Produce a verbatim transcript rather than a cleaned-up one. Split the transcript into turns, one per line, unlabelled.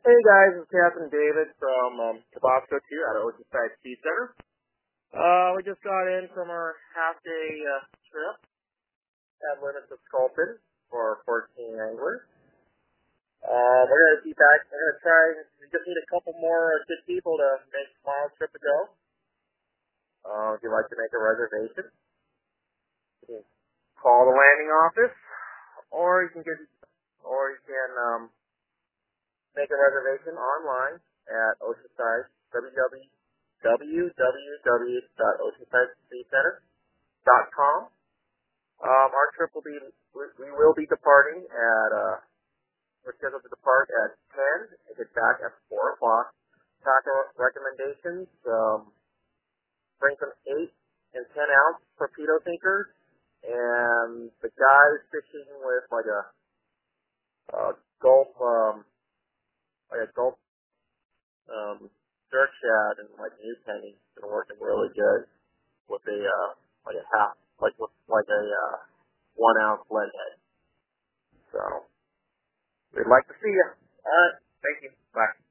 Hey guys, it's Captain David from um, Tabasco two at Oceanside Ski Center. Uh, we just got in from our half-day uh, trip at Limits of Sculpin for fourteen anglers. Uh, we're going to be back. We're going to try. We just need a couple more good people to make tomorrow's trip to go. Uh, if you'd like to make a reservation, you can call the landing office, or you can get, or you can um, make a reservation online at Oceanside, www dot oceanside ski center dot com. Um, our trip will be, we, we will be departing at, uh, we're scheduled to depart at ten and get back at four o'clock. Tackle recommendations, um, bring some eight and ten ounce torpedo sinkers, and the guys fishing with like a, uh, Gulf, um, like a Gulf um, Dirk Shad and like new penny been working really good with a uh, like a half, like with like a uh, one ounce lead head. So we'd like to see you. All right, thank you. Bye.